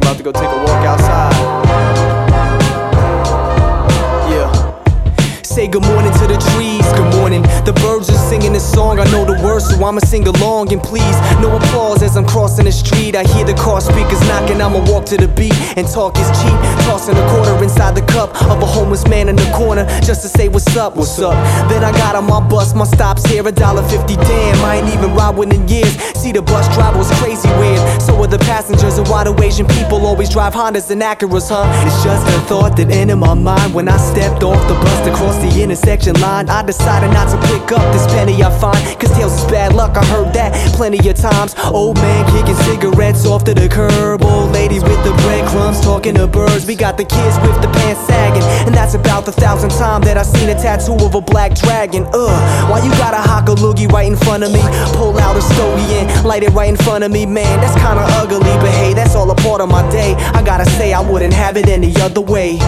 about to go take a walk outside. Say good morning to the trees, good morning. The birds are singing this song, I know the words, so I'ma sing along. And please, no applause as I'm crossing the street. I hear the car speakers knocking, I'ma walk to the beat. And talk is cheap, tossing a quarter inside the cup of a homeless man in the corner, just to say what's up, what's up. Then I got on my bus, my stop's here, $1.50. Damn, I ain't even ride one in years. See, the bus driver was crazy weird. So are the passengers, and why do Asian people always drive Hondas and Acuras, huh? It's just a thought that entered my mind when I stepped off the bus to cross the intersection line. I decided not to pick up this penny I find, cause tails is bad luck, I heard that plenty of times. Old man kicking cigarettes off to the curb, old lady with the breadcrumbs talking to birds. We got the kids with the pants sagging, and that's about the 1,000th time that I seen a tattoo of a black dragon. Why you got a hock a loogie right in front of me? Pull out a stogie and light it right in front of me. Man, that's kinda ugly, but hey, that's all a part of my day. I gotta say, I wouldn't have it any other way.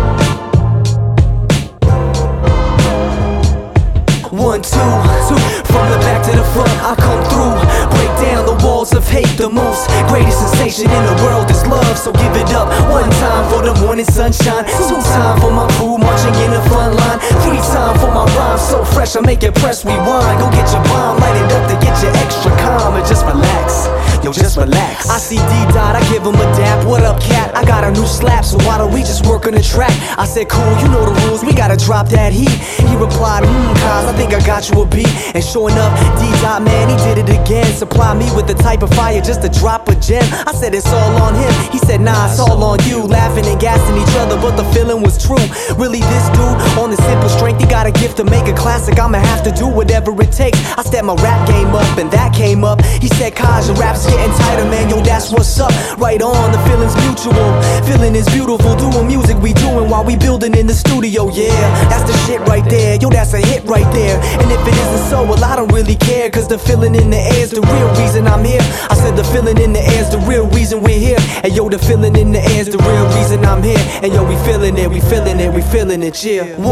1, 2, 2, from the back to the front, I come through. Break down the walls of hate. The most greatest sensation in the world is love, so give it up. 1 time for the morning sunshine, 2 time for my crew marching in the front line, 3 time for my rhymes so fresh I make it press rewind. Go get your bomb, light it up to get you extra calm, and just relax. Yo, just relax. I see D-Dot, I give him a dap. What up, cat? I got a new slap, so why don't we just work on the track? I said, cool, you know the rules, we gotta drop that heat. He replied, cause I think I got you a beat. And sure enough, D-Dot, man, he did it again. Supply me with the type of fire just to drop a gem. I said, it's all on him. He said, nah, it's all on you. Laughing and gassing each other, but the feeling was true. Really, this dude, on the simple strength, he got a gift to make a classic. I'ma have to do whatever it takes. I stepped my rap game up, and that came up. He said, Kaj, your rap's getting tighter, man, yo, that's what's up. Right on, the feeling's mutual. Feeling is beautiful, doing music we doing while we building in the studio, yeah. That's the shit right there, yo, that's a hit right there. And if it isn't so, well, I don't really care, cause the feeling in the air's the real reason I'm here. I said the feeling in the air's the real reason we're here. And yo, the feeling in the air's the real reason I'm here. And yo, we feeling it, we feeling it, we feeling it, yeah. 1, 2, 2,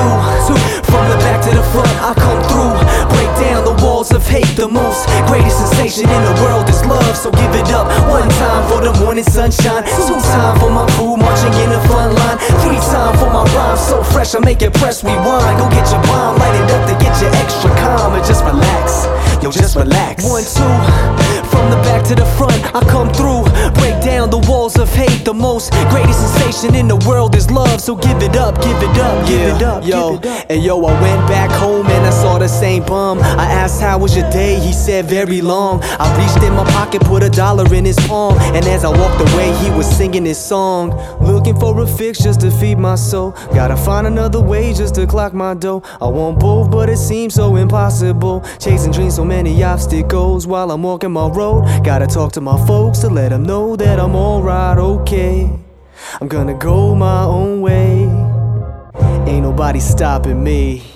from the back to the front, I come through. Break down the walls of hate. The most greatest sensation in the world is love, so give it up. 1 time for the morning sunshine, 2 time for my crew marching in the front line, 3 time for my rhymes so fresh I make it press rewind. Go get your bomb, light it up to get you extra calm, and just relax. Yo, just relax. 1, 2, from the back to the front, I come through. Break down the walls of hate. The most greatest sensation in the world is love, so give it up, give it up, give it up, yo. Give it up. And yo, I went back home and I saw the same bum. I asked, how was your day? He said, very long. I reached in my pocket, put $1 in his palm, and as I walked away, he was singing his song. Looking for a fix just to feed my soul. Gotta find another way just to clock my dough. I want both, but it seems so impossible. Chasing dreams, so many obstacles while I'm walking my road. Gotta talk to my folks to let them know that I'm alright, okay. I'm gonna go my own way. Ain't nobody stopping me.